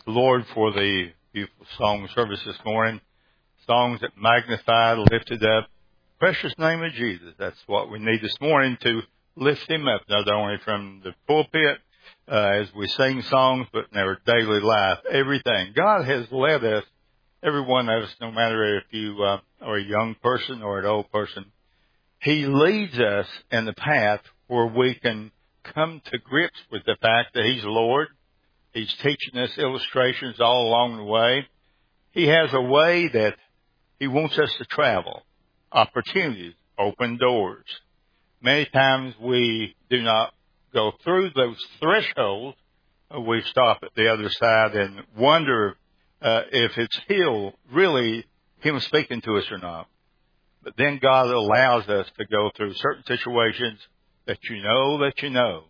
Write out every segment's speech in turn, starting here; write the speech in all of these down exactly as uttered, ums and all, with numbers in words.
the Lord for the beautiful song service this morning. Songs that magnified, lifted up, precious name of Jesus. That's what we need this morning to lift Him up, not only from the pulpit uh, as we sing songs, but in our daily life. Everything. God has led us, every one of us, no matter if you uh, are a young person or an old person. He leads us in the path where we can come to grips with the fact that He's Lord. He's teaching us illustrations all along the way. He has a way that He wants us to travel. Opportunities, open doors. Many times we do not go through those thresholds. We stop at the other side and wonder uh, if it's He'll really Him speaking to us or not. But then God allows us to go through certain situations that you know that you know.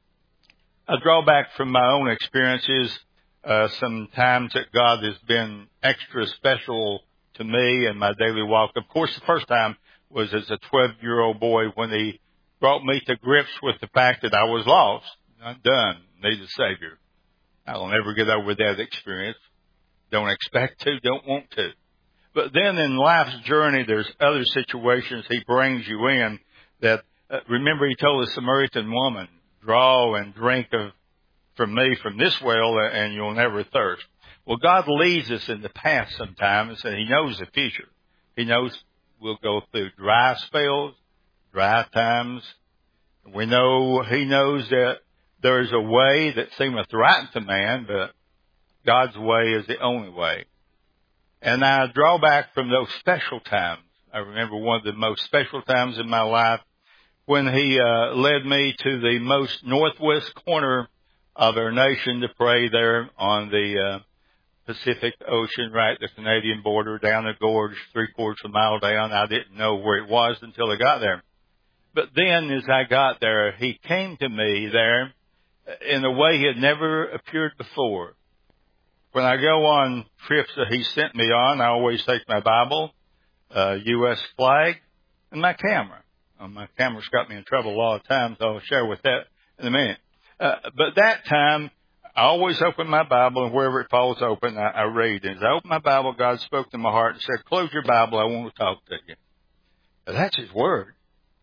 I draw back from my own experiences, uh, some times that God has been extra special to me in my daily walk. Of course, the first time was as a twelve-year-old boy when He brought me to grips with the fact that I was lost, not done, needed a Savior. I'll never get over that experience. Don't expect to, don't want to. But then in life's journey, there's other situations He brings you in that, uh, remember He told the Samaritan woman, draw and drink of from me from this well and you'll never thirst. Well, God leads us in the past sometimes and He knows the future. He knows we'll go through dry spells, dry times. We know He knows that there is a way that seemeth right to man, but God's way is the only way. And I draw back from those special times. I remember one of the most special times in my life when He uh, led me to the most northwest corner of our nation to pray there on the uh, Pacific Ocean, right, the Canadian border, down the gorge, three quarters of a mile down. I didn't know where it was until I got there. But then as I got there, He came to me there in a way He had never appeared before. When I go on trips that He sent me on, I always take my Bible, uh, U S flag, and my camera. Uh, my camera's got me in trouble a lot of times. I'll share with that in a minute. Uh, but that time, I always open my Bible, and wherever it falls open, I, I read. And as I opened my Bible, God spoke to my heart and said, close your Bible, I want to talk to you. Now, that's His Word.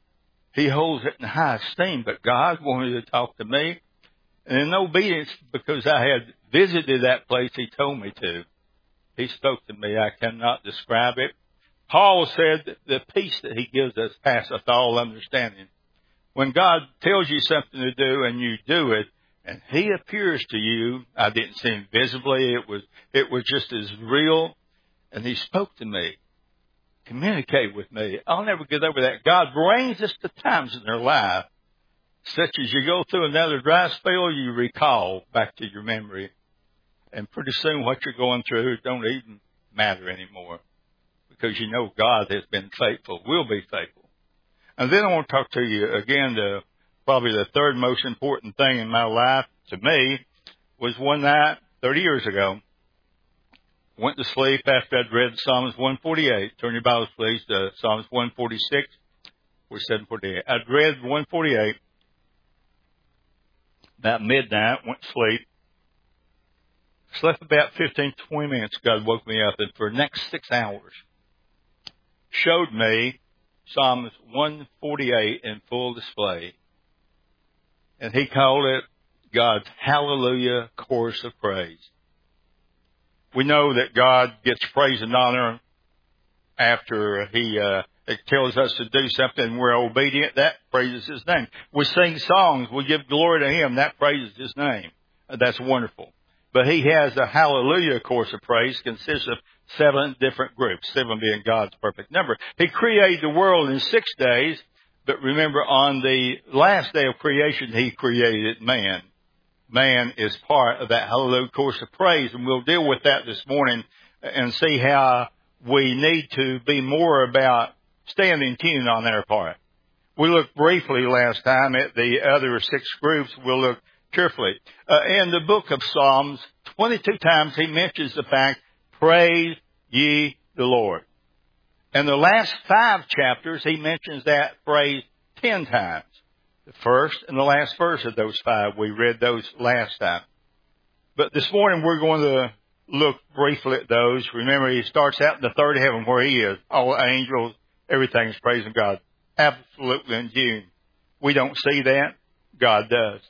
He holds it in high esteem, but God wanted to talk to me. And in obedience, because I had visited that place He told me to, He spoke to me. I cannot describe it. Paul said that the peace that He gives us passeth all understanding. When God tells you something to do and you do it, and He appears to you, I didn't see Him visibly. It was, it was just as real. And He spoke to me. Communicate with me. I'll never get over that. God brings us to times in our life, such as you go through another dry spell, you recall back to your memory. And pretty soon what you're going through don't even matter anymore. Because you know God has been faithful, will be faithful. And then I want to talk to you again, the, probably the third most important thing in my life to me was one night, thirty years ago, went to sleep after I'd read Psalms one forty-eight. Turn your Bibles, please, to Psalms one forty-six or seven forty-eight. I'd read one forty-eight. About midnight, went to sleep. Slept about fifteen, twenty minutes. God woke me up, and for the next six hours, showed me Psalms one forty-eight in full display. And He called it God's Hallelujah Chorus of Praise. We know that God gets praise and honor after He uh, tells us to do something and we're obedient. That praises His name. We sing songs. We give glory to Him. That praises His name. That's wonderful. But He has a hallelujah chorus of praise, consists of seven different groups, seven being God's perfect number. He created the world in six days, but remember on the last day of creation, He created man. Man is part of that hallelujah chorus of praise, and we'll deal with that this morning and see how we need to be more about staying in tune on our part. We looked briefly last time at the other six groups. We'll look carefully. Uh, in the book of Psalms, twenty-two times He mentions the fact, praise ye the Lord. In the last five chapters, He mentions that phrase ten times. The first and the last verse of those five, we read those last time. But this morning we're going to look briefly at those. Remember, he starts out in the third heaven where he is. All the angels, everything's praising God. Absolutely in tune. We don't see that. God does.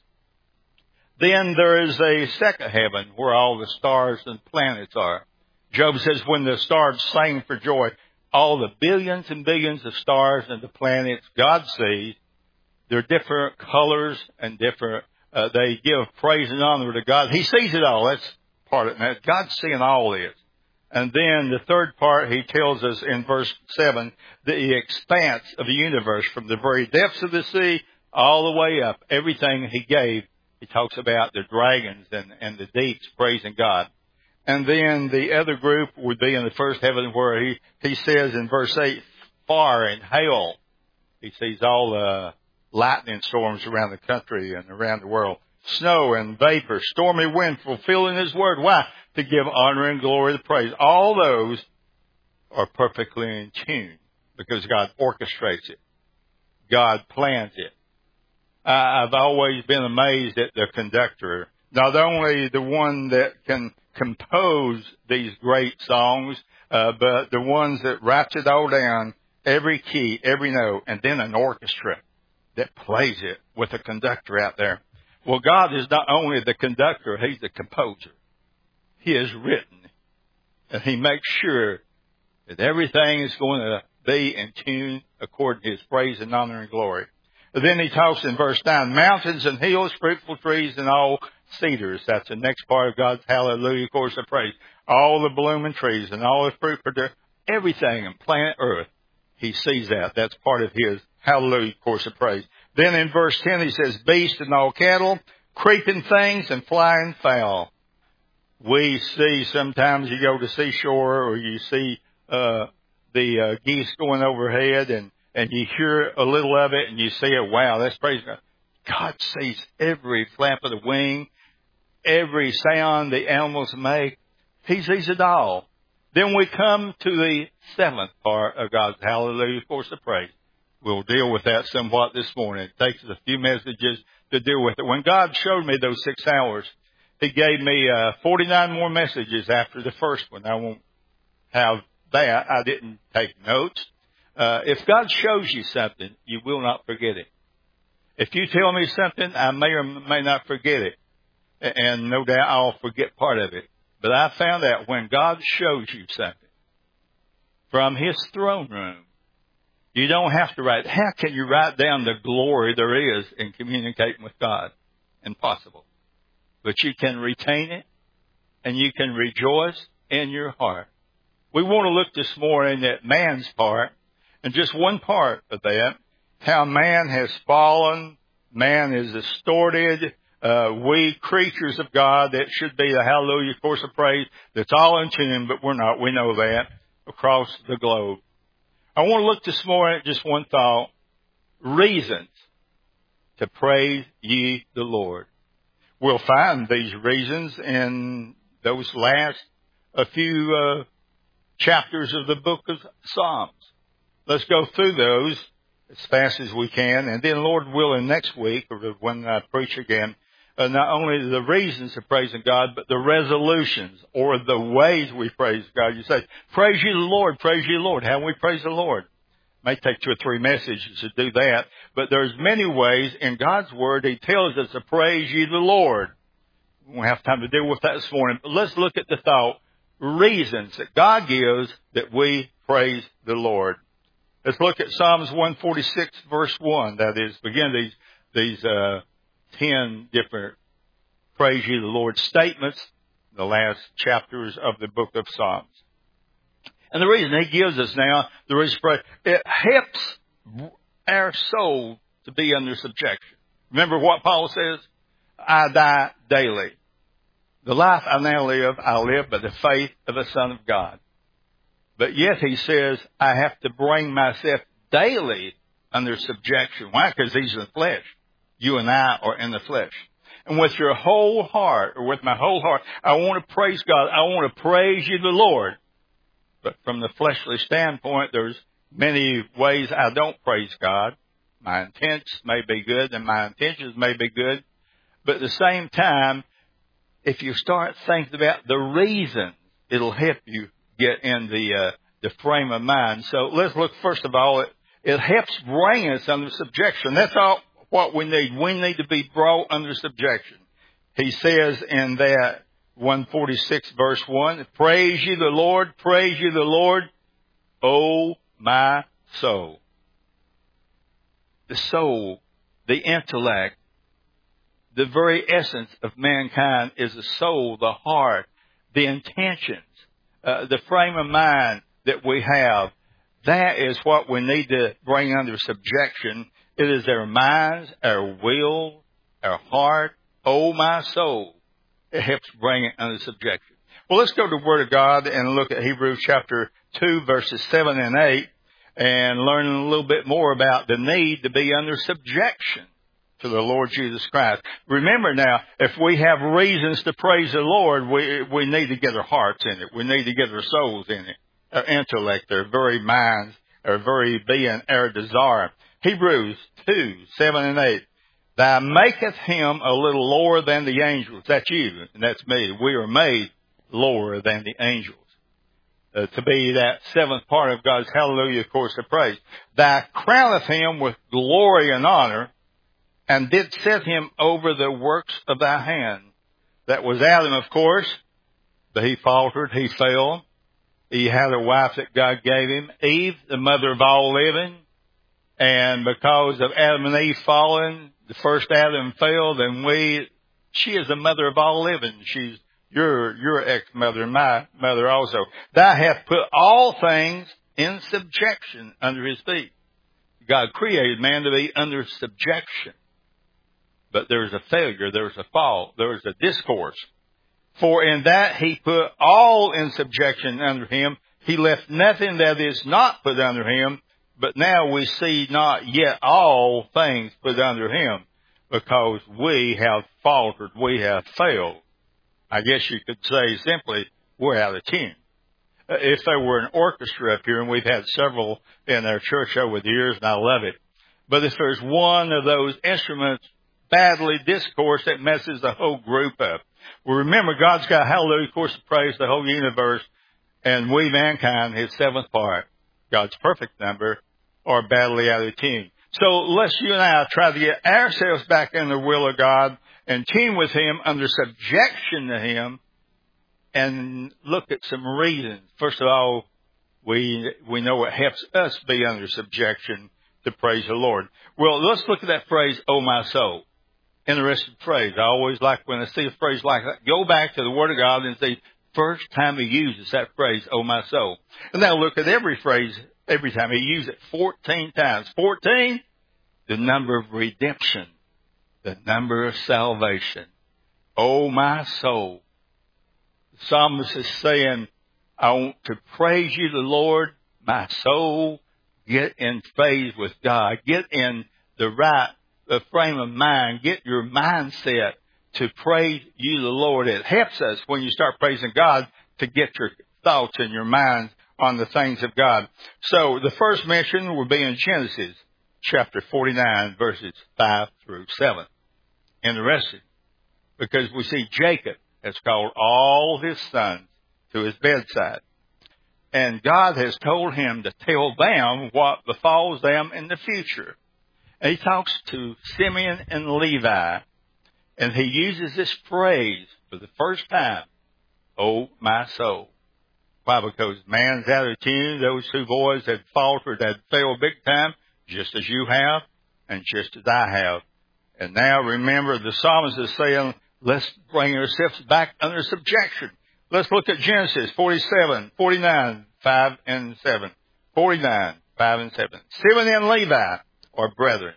Then there is a second heaven where all the stars and planets are. Job says when the stars sing for joy, all the billions and billions of stars and the planets God sees, they're different colors and different, uh, they give praise and honor to God. He sees it all. That's part of it. God's seeing all this. And then the third part, he tells us in verse seven, the expanse of the universe from the very depths of the sea all the way up, everything he gave. He talks about the dragons and, and the deeps praising God. And then the other group would be in the first heaven where he, he says in verse eight, fire and hail. He sees all the lightning storms around the country and around the world. Snow and vapor, stormy wind, fulfilling his word. Why? To give honor and glory to praise. All those are perfectly in tune because God orchestrates it. God plans it. I've always been amazed at the conductor. Not only the one that can compose these great songs, uh, but the ones that writes it all down, every key, every note, and then an orchestra that plays it with a conductor out there. Well, God is not only the conductor, He's the composer. He has written, and He makes sure that everything is going to be in tune according to His praise and honor and glory. But then he talks in verse nine, mountains and hills, fruitful trees, and all cedars. That's the next part of God's hallelujah chorus of praise. All the blooming trees and all the fruit produce, everything in planet Earth, He sees that. That's part of His hallelujah chorus of praise. Then in verse ten he says, beasts and all cattle, creeping things and flying fowl. We see sometimes you go to seashore or you see uh the uh, geese going overhead and and you hear a little of it and you say, oh, wow, that's praise God. God sees every flap of the wing, every sound the animals make. He sees it all. Then we come to the seventh part of God's hallelujah chorus of praise. We'll deal with that somewhat this morning. It takes us a few messages to deal with it. When God showed me those six hours, He gave me uh, forty-nine more messages after the first one. I won't have that. I didn't take notes. Uh, if God shows you something, you will not forget it. If you tell me something, I may or may not forget it. And no doubt I'll forget part of it. But I found out when God shows you something from His throne room, you don't have to write. How can you write down the glory there is in communicating with God? Impossible. But you can retain it and you can rejoice in your heart. We want to look this morning at man's part. And just one part of that, how man has fallen, man is distorted, uh, we creatures of God, that should be the hallelujah chorus of praise, that's all in tune, but we're not, we know that, across the globe. I want to look this morning at just one thought, reasons to praise ye the Lord. We'll find these reasons in those last a few uh, chapters of the book of Psalms. Let's go through those as fast as we can. And then, Lord willing, next week, or when I preach again, uh, not only the reasons of praising God, but the resolutions or the ways we praise God. You say, praise ye the Lord, praise ye the Lord. How we praise the Lord? It may take two or three messages to do that. But there's many ways in God's Word He tells us to praise ye the Lord. We won't have time to deal with that this morning. But let's look at the thought, reasons that God gives that we praise the Lord. Let's look at Psalms one forty-six, verse one. That is, begin these these uh, ten different praise ye the Lord statements, the last chapters of the book of Psalms. And the reason He gives us now, the reason praise, it helps our soul to be under subjection. Remember what Paul says? I die daily. The life I now live, I live by the faith of the Son of God. But yet he says, I have to bring myself daily under subjection. Why? Because He's in the flesh. You and I are in the flesh. And with your whole heart, or with my whole heart, I want to praise God. I want to praise you, the Lord. But from the fleshly standpoint, there's many ways I don't praise God. My intents may be good and my intentions may be good. But at the same time, if you start thinking about the reasons, it'll help you get in the uh, the frame of mind. So let's look, first of all, it, it helps bring us under subjection. That's all what we need. We need to be brought under subjection. He says in that one forty-six verse one, praise ye the Lord, praise ye the Lord, O my soul. The soul, the intellect, the very essence of mankind is the soul, the heart, the intentions, uh, the frame of mind that we have. That is what we need to bring under subjection. It is our minds, our will, our heart. Oh, my soul. It helps bring it under subjection. Well, let's go to the Word of God and look at Hebrews chapter two, verses seven and eight, and learn a little bit more about the need to be under subjection to the Lord Jesus Christ. Remember now, if we have reasons to praise the Lord, we we need to get our hearts in it. We need to get our souls in it, our intellect, our very minds, our very being, our desire. Hebrews two, seven and eight. Thou maketh him a little lower than the angels. That's you, and that's me. We are made lower than the angels. Uh, to be that seventh part of God's hallelujah chorus of praise. Thou crowneth him with glory and honor, and did set him over the works of thy hand. That was Adam, of course, but he faltered, he fell. He had a wife that God gave him, Eve, the mother of all living. And because of Adam and Eve falling, the first Adam failed, and we, she is the mother of all living. She's your, your ex-mother and my mother also. Thou hath put all things in subjection under his feet. God created man to be under subjection. But there's a failure, there's a fall, there's a discourse. For in that he put all in subjection under him, he left nothing that is not put under him. But now we see not yet all things put under him, because we have faltered, we have failed. I guess you could say simply, we're out of tune. If there were an orchestra up here, and we've had several in our church over the years, and I love it. But if there's one of those instruments badly discoursed, that messes the whole group up. Well, remember, God's got a hallelujah chorus of praise, the whole universe, and we, mankind, his seventh part, God's perfect number, are badly out of tune. So let's you and I try to get ourselves back in the will of God and tune with him, under subjection to him, and look at some reasons. First of all, we we know it helps us be under subjection to praise the Lord. Well, let's look at that phrase, oh my soul. Interesting phrase. I always like when I see a phrase like that, go back to the Word of God and see first time he uses that phrase, oh my soul. And now look at every phrase, every time he uses it, fourteen times. fourteen, the number of redemption, the number of salvation. Oh my soul. The psalmist is saying, I want to praise you, the Lord, my soul. Get in phase with God. Get in the right the frame of mind. Get your mindset to praise you, the Lord. It helps us when you start praising God to get your thoughts and your mind on the things of God. So the first mention will be in Genesis chapter forty-nine, verses five through seven. Interesting, because we see Jacob has called all his sons to his bedside. And God has told him to tell them what befalls them in the future. And he talks to Simeon and Levi, and he uses this phrase for the first time, oh my soul. Why? Because man's out of tune. Those two boys had faltered, had failed big time, just as you have, and just as I have. And now remember, the psalmist is saying, let's bring ourselves back under subjection. Let's look at Genesis forty-seven, forty-nine, five and seven. forty-nine, five and seven. Simeon and Levi are brethren.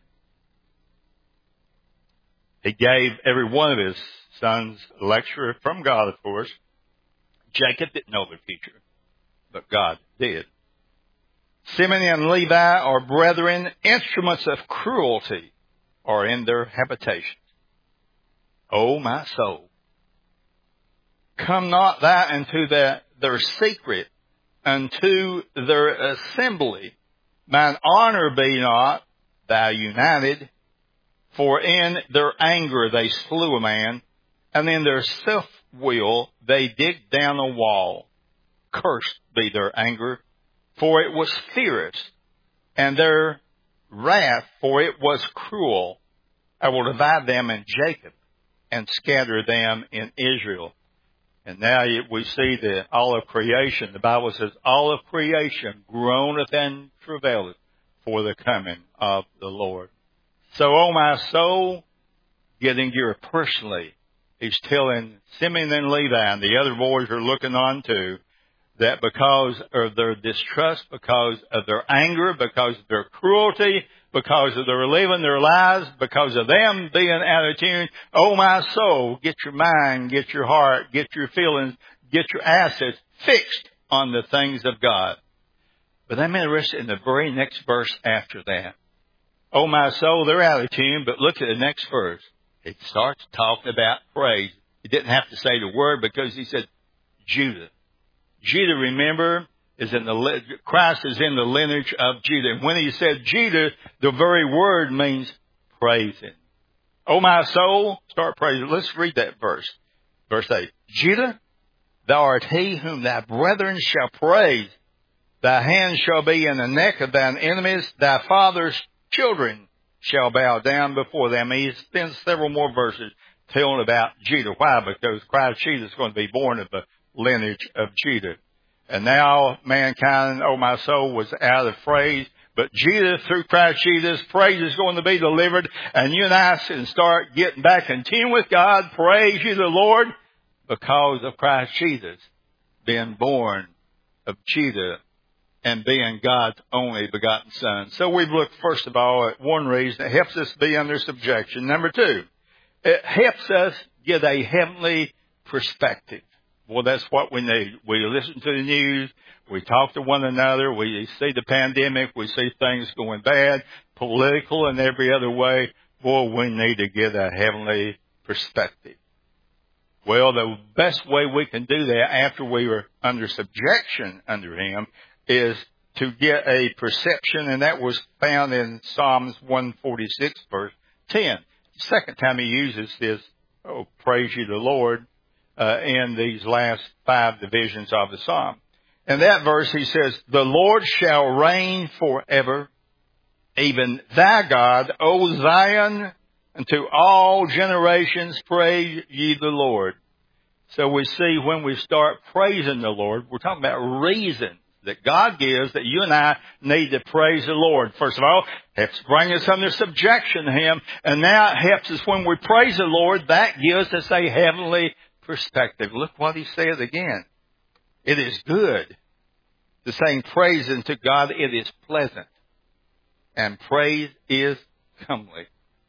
He gave every one of his sons a lecture from God, of course. Jacob didn't know the future, but God did. Simeon and Levi are brethren. Instruments of cruelty are in their habitations. O my soul, come not thou into their, their secret, unto their assembly. Mine honor be not thou united, for in their anger they slew a man, and in their self will they dig down a wall. Cursed be their anger, for it was fierce, and their wrath, for it was cruel. I will divide them in Jacob and scatter them in Israel. And now we see that all of creation, the Bible says, all of creation groaneth and travaileth for the coming of the Lord. So, oh my soul, getting gear personally, he's telling Simeon and Levi, and the other boys are looking on too, that because of their distrust, because of their anger, because of their cruelty, because of their living their lives, because of them being out of tune, oh my soul, get your mind, get your heart, get your feelings, get your assets fixed on the things of God. But I'm interested in the very next verse after that. Oh my soul, they're out of tune, but look at the next verse. It starts talking about praise. He didn't have to say the word because he said Judah. Judah, remember, is in the, Christ is in the lineage of Judah. And when he said Judah, the very word means praising. Oh my soul, start praising. Let's read that verse. Verse eight. Judah, thou art he whom thy brethren shall praise. Thy hand shall be in the neck of thine enemies. Thy father's children shall bow down before them. He spends several more verses telling about Judah. Why? Because Christ Jesus is going to be born of the lineage of Judah. And now mankind, oh my soul, was out of praise. But Judah, through Christ Jesus, praise is going to be delivered. And you and I can start getting back in tune with God. Praise you the Lord because of Christ Jesus being born of Judah and being God's only begotten Son. So we've looked first of all at one reason. It helps us be under subjection. Number two, it helps us get a heavenly perspective. Well, that's what we need. We listen to the news. We talk to one another. We see the pandemic. We see things going bad, political and every other way. Boy, we need to get a heavenly perspective. Well, the best way we can do that after we are under subjection under Him is to get a perception, and that was found in Psalms one forty-six, verse ten. The second time He uses this, oh, praise you the Lord, Uh, in these last five divisions of the psalm. In that verse, he says, the Lord shall reign forever, even thy God, O Zion, unto all generations praise ye the Lord. So we see when we start praising the Lord, we're talking about reasons that God gives that you and I need to praise the Lord. First of all, it helps bring us under subjection to Him. And now it helps us when we praise the Lord, that gives us a heavenly perspective. Look what he says again. It is good to sing praise unto God. It is pleasant. And praise is comely.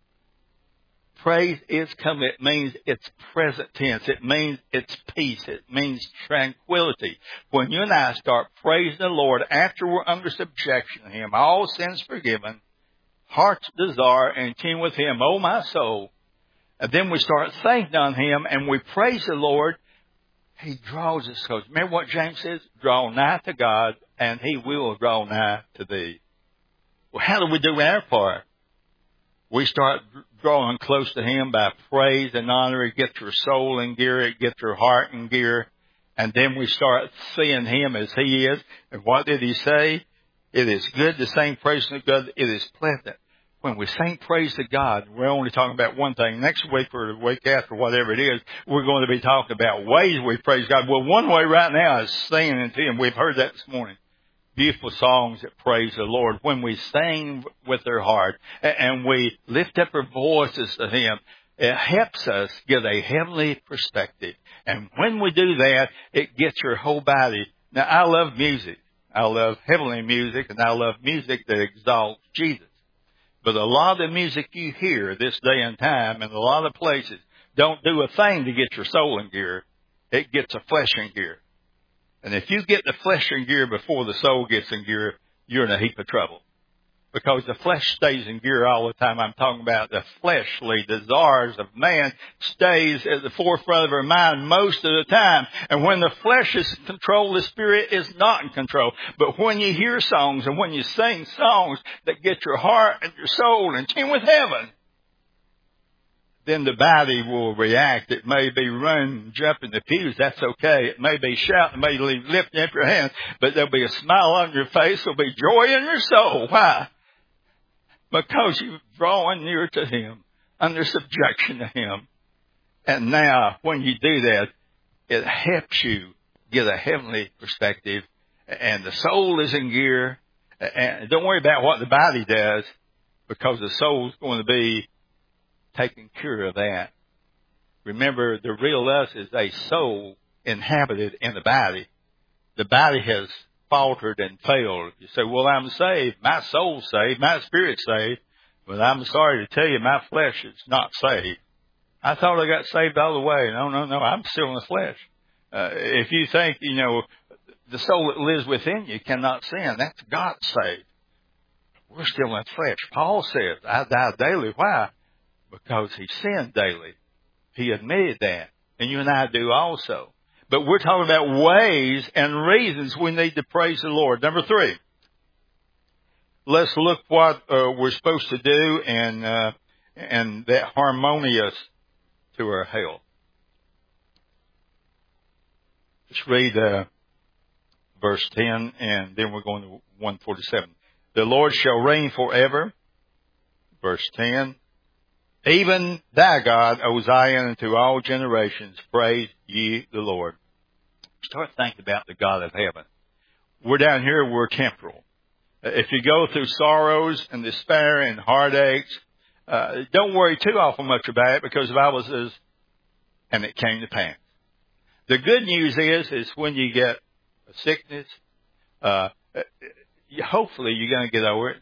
Praise is comely. It means it's present tense. It means it's peace. It means tranquility. When you and I start praising the Lord after we're under subjection to Him, all sins forgiven, heart's desire and tune with Him, oh my soul. And then we start thinking on Him and we praise the Lord. He draws us close. Remember what James says? Draw nigh to God and He will draw nigh to thee. Well, how do we do our part? We start drawing close to Him by praise and honor. It gets your soul in gear. It gets your heart in gear. And then we start seeing Him as He is. And what did He say? It is good to sing praise to God. It is pleasant. When we sing praise to God, we're only talking about one thing. Next week or the week after, whatever it is, we're going to be talking about ways we praise God. Well, one way right now is singing to Him. We've heard that this morning. Beautiful songs that praise the Lord. When we sing with our heart and we lift up our voices to Him, it helps us get a heavenly perspective. And when we do that, it gets your whole body. Now, I love music. I love heavenly music, and I love music that exalts Jesus. But a lot of the music you hear this day and time in a lot of places don't do a thing to get your soul in gear. It gets a flesh in gear. And if you get the flesh in gear before the soul gets in gear, you're in a heap of trouble. Because the flesh stays in gear all the time. I'm talking about the fleshly desires of man stays at the forefront of our mind most of the time. And when the flesh is in control, the spirit is not in control. But when you hear songs and when you sing songs that get your heart and your soul in tune with heaven, then the body will react. It may be run, jump in the pews. That's okay. It may be shouting. It may be lifting up your hands. But there'll be a smile on your face. There'll be joy in your soul. Why? Because you've drawn near to Him, under subjection to Him. And now, when you do that, it helps you get a heavenly perspective. And the soul is in gear. And don't worry about what the body does, because the soul's going to be taking care of that. Remember, the real us is a soul inhabited in the body. The body has faltered and failed. You say, well, I'm saved. My soul's saved. My spirit's saved. But I'm sorry to tell you, my flesh is not saved. I thought I got saved all the way. No, no, no. I'm still in the flesh. Uh, if you think, you know, the soul that lives within you cannot sin, that's God saved. We're still in the flesh. Paul says, I die daily. Why? Because he sinned daily. He admitted that. And you and I do also. But we're talking about ways and reasons we need to praise the Lord. Number three. Let's look what uh, we're supposed to do and, uh, and that harmonious to our health. Let's read, uh, verse ten, and then we're going to one forty-seven. The Lord shall reign forever. Verse ten. Even thy God, O Zion, unto all generations, praise ye the Lord. Start thinking about the God of heaven. We're down here, we're temporal. If you go through sorrows and despair and heartaches, uh, don't worry too awful much about it, because the Bible says, and it came to pass. The good news is, is when you get a sickness, uh, hopefully you're going to get over it.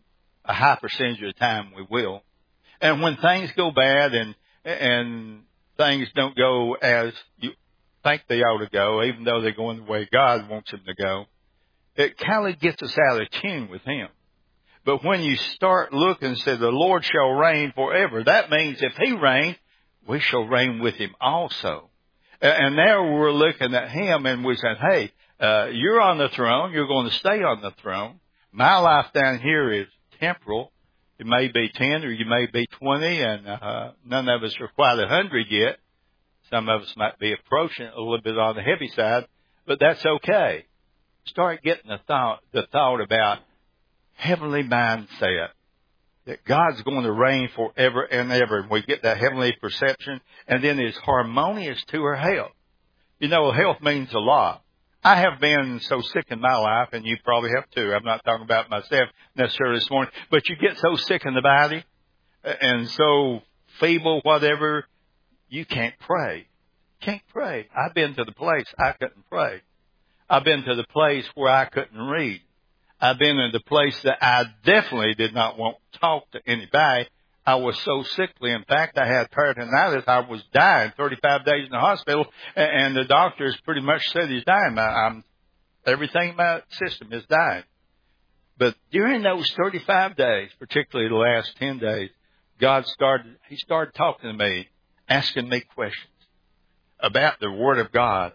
A high percentage of the time we will. And when things go bad and and things don't go as you think they ought to go, even though they're going the way God wants them to go, it kind of gets us out of tune with Him. But when you start looking and say, the Lord shall reign forever, that means if He reigns, we shall reign with Him also. And now we're looking at Him and we're saying, hey, uh, you're on the throne. You're going to stay on the throne. My life down here is temporal. It may be ten or you may be twenty, and uh, none of us are quite a hundred yet. Some of us might be approaching a little bit on the heavy side, but that's okay. Start getting the thought, the thought about heavenly mindset, that God's going to reign forever and ever. And we get that heavenly perception, and then it's harmonious to our health. You know, health means a lot. I have been so sick in my life, and you probably have too. I'm not talking about myself necessarily this morning, but you get so sick in the body and so feeble, whatever, you can't pray. Can't pray. I've been to the place I couldn't pray. I've been to the place where I couldn't read. I've been in the place that I definitely did not want to talk to anybody. I was so sickly. In fact, I had peritonitis. I was dying, thirty-five days in the hospital, and the doctors pretty much said he's dying. I'm, everything in my system is dying. But during those thirty-five days, particularly the last ten days, God started, He started talking to me, asking me questions about the Word of God.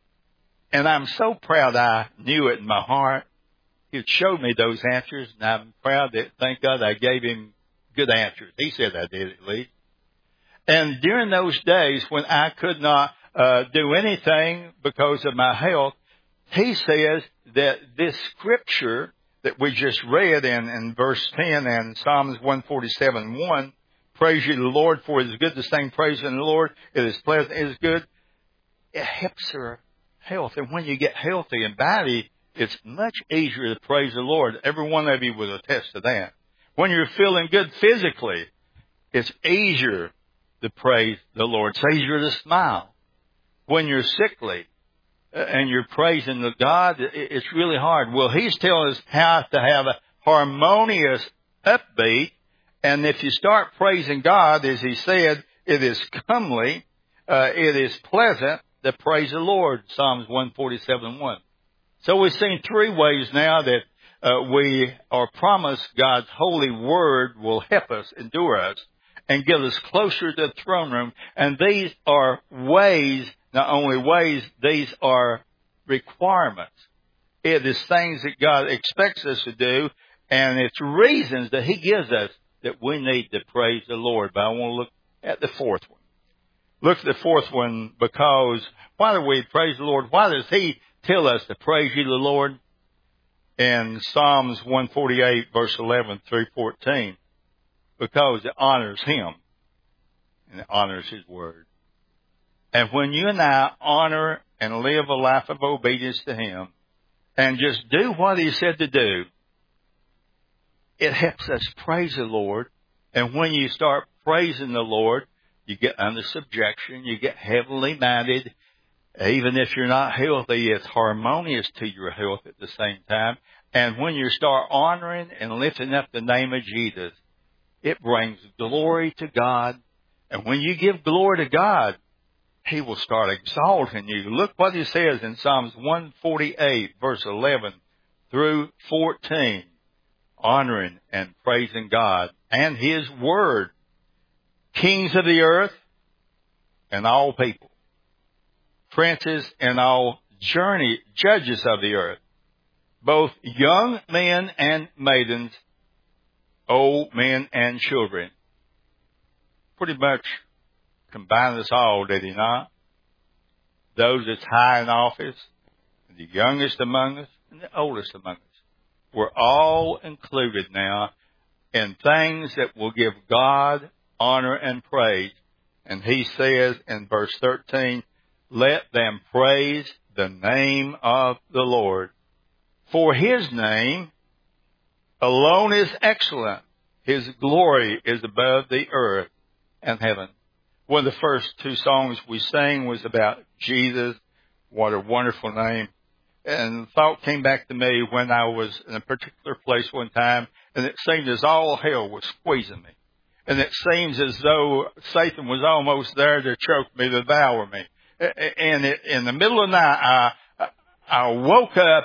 And I'm so proud I knew it in my heart. He had showed me those answers, and I'm proud that, thank God, I gave Him good answers. He said I did, at least. And during those days when I could not uh, do anything because of my health, He says that this scripture that we just read in, in verse ten and Psalms one forty-seven one, praise ye the Lord, for it is good to sing praise in the Lord. It is pleasant, it is good. It helps our health. And when you get healthy in body, it's much easier to praise the Lord. Every one of you will attest to that. When you're feeling good physically, it's easier to praise the Lord. It's easier to smile. When you're sickly and you're praising the God, it's really hard. Well, He's telling us how to have a harmonious upbeat. And if you start praising God, as He said, it is comely, uh, it is pleasant to praise the Lord, Psalms one forty-seven one. So we've seen three ways now that Uh, we are promised God's holy word will help us, endure us, and get us closer to the throne room. And these are ways, not only ways, these are requirements. It is things that God expects us to do, and it's reasons that He gives us that we need to praise the Lord. But I want to look at the fourth one. Look at the fourth one, because why do we praise the Lord? Why does He tell us to praise ye the Lord? In Psalms one forty-eight, verse eleven through fourteen, because it honors Him and it honors His Word. And when you and I honor and live a life of obedience to Him and just do what He said to do, it helps us praise the Lord. And when you start praising the Lord, you get under subjection, you get heavenly minded. Even if you're not healthy, it's harmonious to your health at the same time. And when you start honoring and lifting up the name of Jesus, it brings glory to God. And when you give glory to God, He will start exalting you. Look what He says in Psalms one forty-eight, verse eleven through fourteen, honoring and praising God and His Word. Kings of the earth and all people, princes and all journey judges of the earth, both young men and maidens, old men and children. Pretty much combined us all, did He not? Those that's high in office, the youngest among us, and the oldest among us. We're all included now in things that will give God honor and praise. And He says in verse thirteen, let them praise the name of the Lord. For His name alone is excellent. His glory is above the earth and heaven. One of the first two songs we sang was about Jesus. What a wonderful name. And the thought came back to me when I was in a particular place one time, and it seemed as all hell was squeezing me. And it seems as though Satan was almost there to choke me, to devour me. And it, in the middle of the night, I, I woke up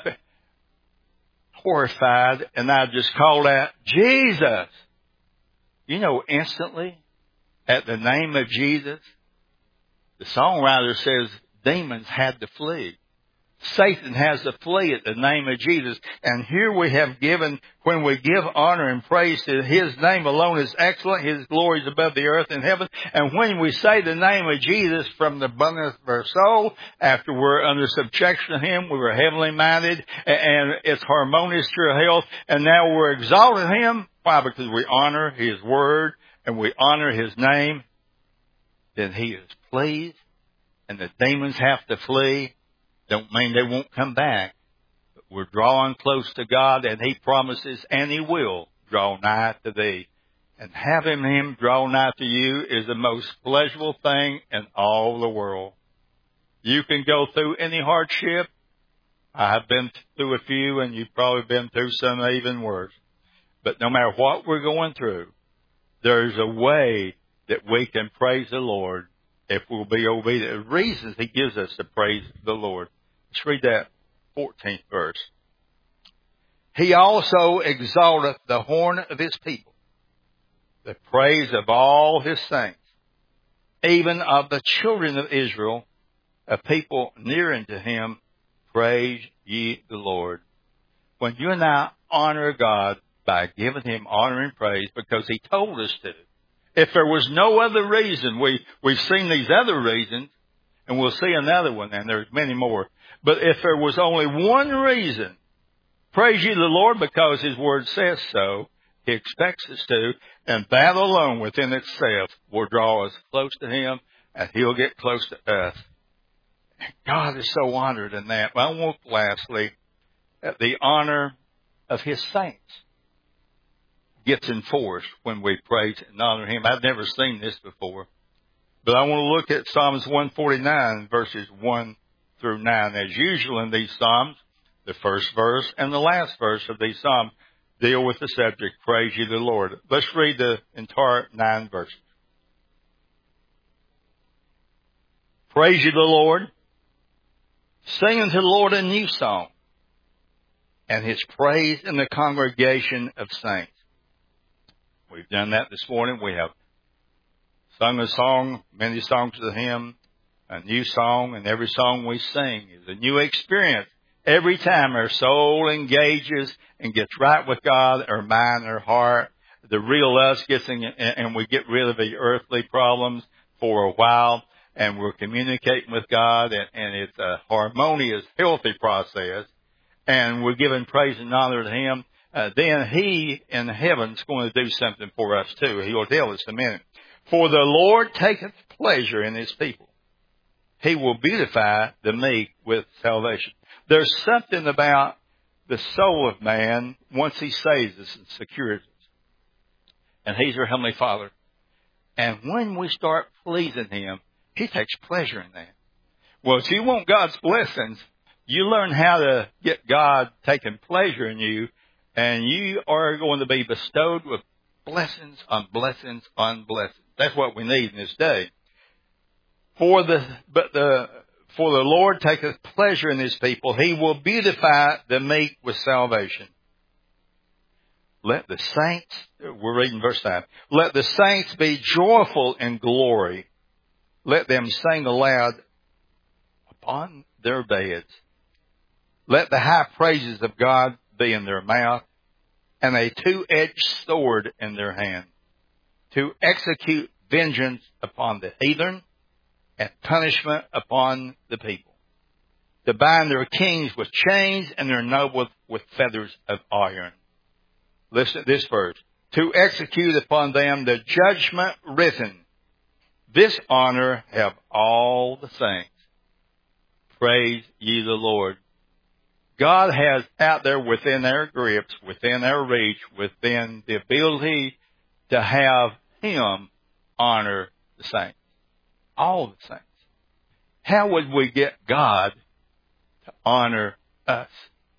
horrified, and I just called out, Jesus! You know, instantly, at the name of Jesus, the songwriter says demons had to flee. Satan has to flee at the name of Jesus. And here we have given, when we give honor and praise to His name alone is excellent. His glory is above the earth and heaven. And when we say the name of Jesus from the abundance of our soul, after we're under subjection to Him, we were heavenly minded, and it's harmonious to our health. And now we're exalting Him. Why? Because we honor His Word and we honor His name. Then He is pleased, and the demons have to flee. Don't mean they won't come back. But we're drawing close to God, and He promises, and He will draw nigh to thee. And having Him draw nigh to you is the most pleasurable thing in all the world. You can go through any hardship. I have been through a few, and you've probably been through some even worse. But no matter what we're going through, there's a way that we can praise the Lord if we'll be obedient. The reasons He gives us to praise the Lord. Let's read that fourteenth verse. He also exalteth the horn of His people, the praise of all His saints, even of the children of Israel, a people near unto Him. Praise ye the Lord. When you and I honor God by giving Him honor and praise because He told us to. If there was no other reason, we, we've seen these other reasons, and we'll see another one, and there's many more. But if there was only one reason, praise ye the Lord because His Word says so, He expects us to, and that alone within itself will draw us close to Him, and He'll get close to us. God is so honored in that. But I want, lastly, the honor of His saints gets enforced when we praise and honor Him. I've never seen this before. But I want to look at Psalms one forty-nine, verses one through nine. As usual in these Psalms, the first verse and the last verse of these Psalms deal with the subject, praise ye the Lord. Let's read the entire nine verses. Praise ye the Lord. Sing unto the Lord a new song, and His praise in the congregation of saints. We've done that this morning. We have sung a song, many songs to Him, a new song, and every song we sing is a new experience. Every time our soul engages and gets right with God, our mind, our heart, the real us gets in, and we get rid of the earthly problems for a while, and we're communicating with God, and, and it's a harmonious, healthy process, and we're giving praise and honor to Him, uh, then He in heaven is going to do something for us too. He will tell us in a minute. For the Lord taketh pleasure in His people. He will beautify the meek with salvation. There's something about the soul of man once He saves us and secures us. And He's our Heavenly Father. And when we start pleasing Him, He takes pleasure in that. Well, if you want God's blessings, you learn how to get God taking pleasure in you, and you are going to be bestowed with blessings on blessings on blessings. That's what we need in this day. For the, but the, for the Lord taketh pleasure in His people. He will beautify the meek with salvation. Let the saints, we're reading verse five. Let the saints be joyful in glory. Let them sing aloud upon their beds. Let the high praises of God be in their mouth, and a two-edged sword in their hand, to execute vengeance upon the heathen and punishment upon the people, to bind their kings with chains and their nobles with feathers of iron. Listen to this verse. To execute upon them the judgment written. This honor have all the saints. Praise ye the Lord. God has out there within our grips, within our reach, within the ability to have Him honor the saints. All the saints. How would we get God to honor us?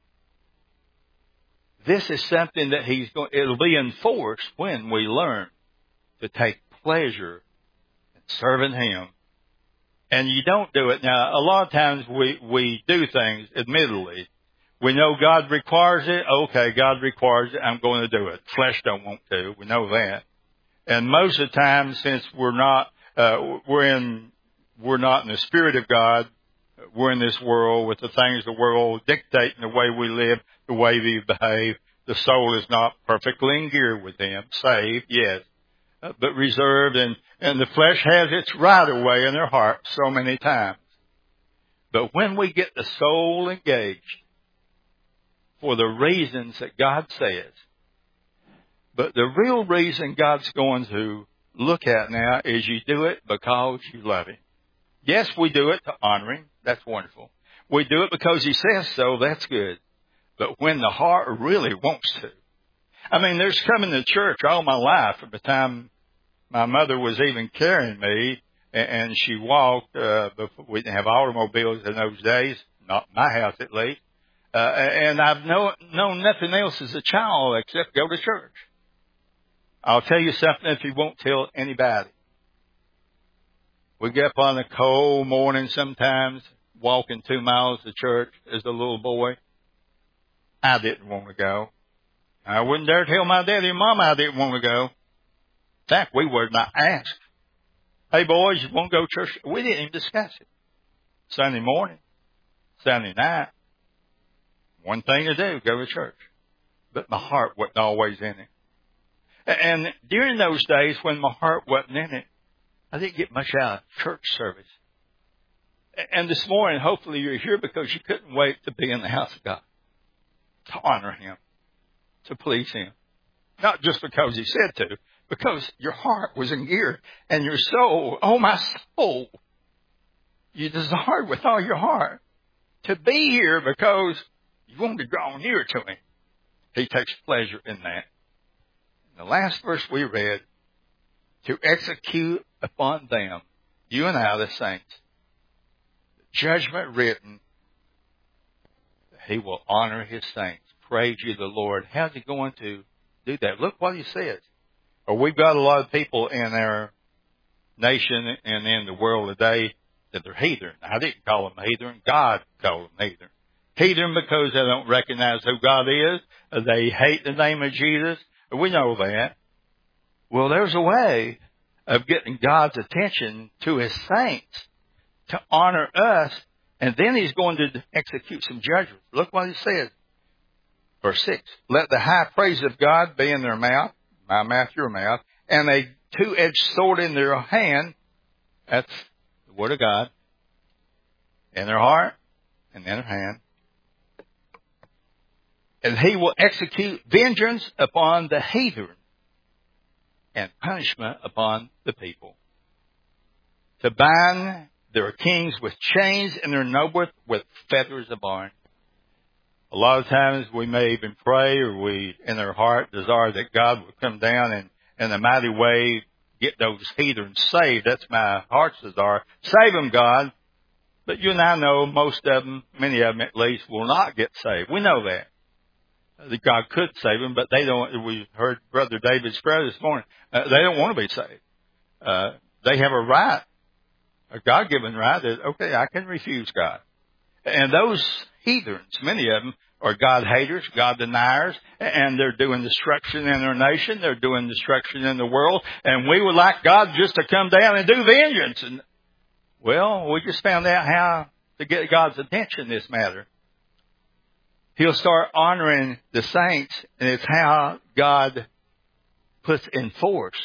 This is something that He's going, it'll be enforced when we learn to take pleasure in serving Him. And you don't do it. Now, a lot of times we, we do things, admittedly. We know God requires it. Okay, God requires it. I'm going to do it. Flesh don't want to. We know that. And most of the time, since we're not, uh, we're in, we're not in the Spirit of God, we're in this world with the things of the world dictating the way we live, the way we behave. The soul is not perfectly in gear with Him. Saved, yes, uh, but reserved, and, and the flesh has its right of way in their heart so many times. But when we get the soul engaged for the reasons that God says, but the real reason God's going to look at now is you do it because you love Him. Yes, we do it to honor Him. That's wonderful. We do it because He says so. That's good. But when the heart really wants to. I mean, there's coming to church all my life from the time my mother was even carrying me, and she walked. Uh, before we didn't have automobiles in those days, not in my house at least. Uh, and I've know, known nothing else as a child except go to church. I'll tell you something if you won't tell anybody. We get up on a cold morning sometimes, walking two miles to church as a little boy. I didn't want to go. I wouldn't dare tell my daddy and mama I didn't want to go. In fact, we were not asked. Hey boys, you want to go to church? We didn't even discuss it. Sunday morning, Sunday night, one thing to do, go to church. But my heart wasn't always in it. And during those days when my heart wasn't in it, I didn't get much out of church service. And this morning, hopefully you're here because you couldn't wait to be in the house of God, to honor Him, to please Him. Not just because He said to, because your heart was in gear and your soul, oh my soul, you desired with all your heart to be here because you want to draw near to Him. He takes pleasure in that. In the last verse we read, to execute upon them, you and I, the saints, the judgment written, He will honor His saints. Praise you, the Lord. How's He going to do that? Look what He says. Or we've got a lot of people in our nation and in the world today that they're heathen. I didn't call them heathen. God called them heathen. Heathen because they don't recognize who God is. They hate the name of Jesus. We know that. Well, there's a way of getting God's attention to His saints to honor us, and then He's going to execute some judgment. Look what He says. Verse six, let the high praise of God be in their mouth, my mouth, your mouth, and a two-edged sword in their hand. That's the Word of God. In their heart and in their hand. And he will execute vengeance upon the heathen and punishment upon the people. To bind their kings with chains and their nobles with feathers of iron. A lot of times we may even pray, or we in our heart desire that God would come down and in a mighty way get those heathens saved. That's my heart's desire. Save them, God. But you and I know most of them, many of them at least, will not get saved. We know that. That God could save them, but they don't. We heard Brother David's prayer this morning. Uh, they don't want to be saved. Uh, they have a right, a God-given right that, okay, I can refuse God. And those heathens, many of them, are God haters, God deniers, and they're doing destruction in their nation. They're doing destruction in the world. And we would like God just to come down and do vengeance. And well, we just found out how to get God's attention in this matter. He'll start honoring the saints, and it's how God puts in force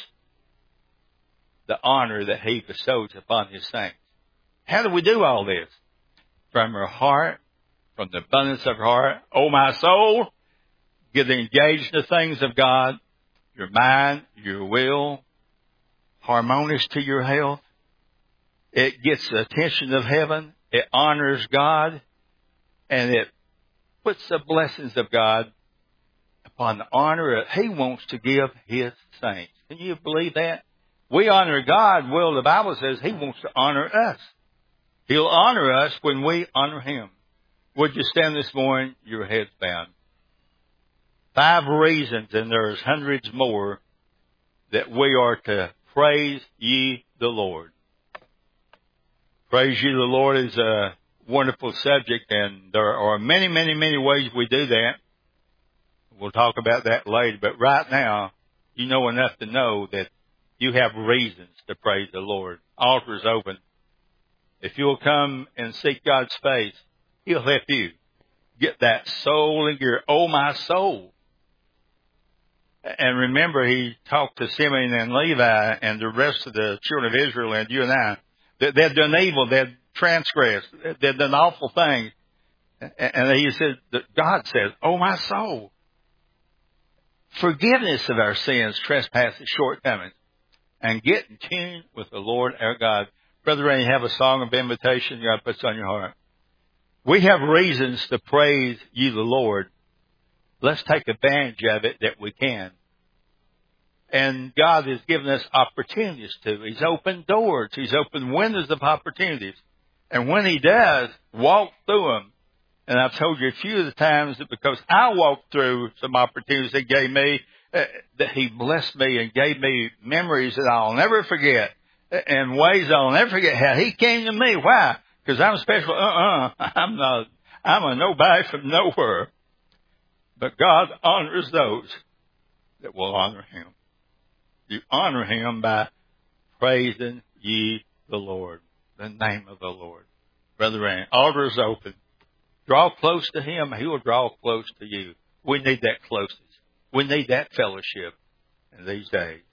the honor that He bestows upon His saints. How do we do all this? From our heart, from the abundance of our heart. Oh, my soul, get engaged in the things of God, your mind, your will, harmonious to your health. It gets the attention of heaven. It honors God. And it puts the blessings of God upon the honor that He wants to give His saints. Can you believe that? We honor God. Well, the Bible says He wants to honor us. He'll honor us when we honor Him. Would you stand this morning, your heads bowed? Five reasons, and there's hundreds more, that we are to praise ye the Lord. Praise ye the Lord is a wonderful subject, and there are many, many, many ways we do that. We'll talk about that later, but right now, you know enough to know that you have reasons to praise the Lord. Altar's open. If you'll come and seek God's face, He'll help you get that soul in gear. Oh, my soul. And remember, He talked to Simeon and Levi and the rest of the children of Israel and you and I. They'd done evil. They'd transgressed. They'd done awful things. And He said, God says, oh, my soul. Forgiveness of our sins, trespasses, shortcomings, and get in tune with the Lord our God. Brother Ray, you have a song of invitation God puts on your heart. We have reasons to praise you, the Lord. Let's take advantage of it that we can. And God has given us opportunities to. He's opened doors. He's opened windows of opportunities. And when He does, walk through them. And I've told you a few of the times that because I walked through some opportunities He gave me, uh, that He blessed me and gave me memories that I'll never forget. And ways I'll never forget how He came to me. Why? Because I'm special. Uh-uh. I'm not. I'm a nobody from nowhere. But God honors those that will honor Him. You honor Him by praising ye the Lord, the name of the Lord. Brother Rand, altar is open. Draw close to Him. He will draw close to you. We need that closeness. We need that fellowship in these days.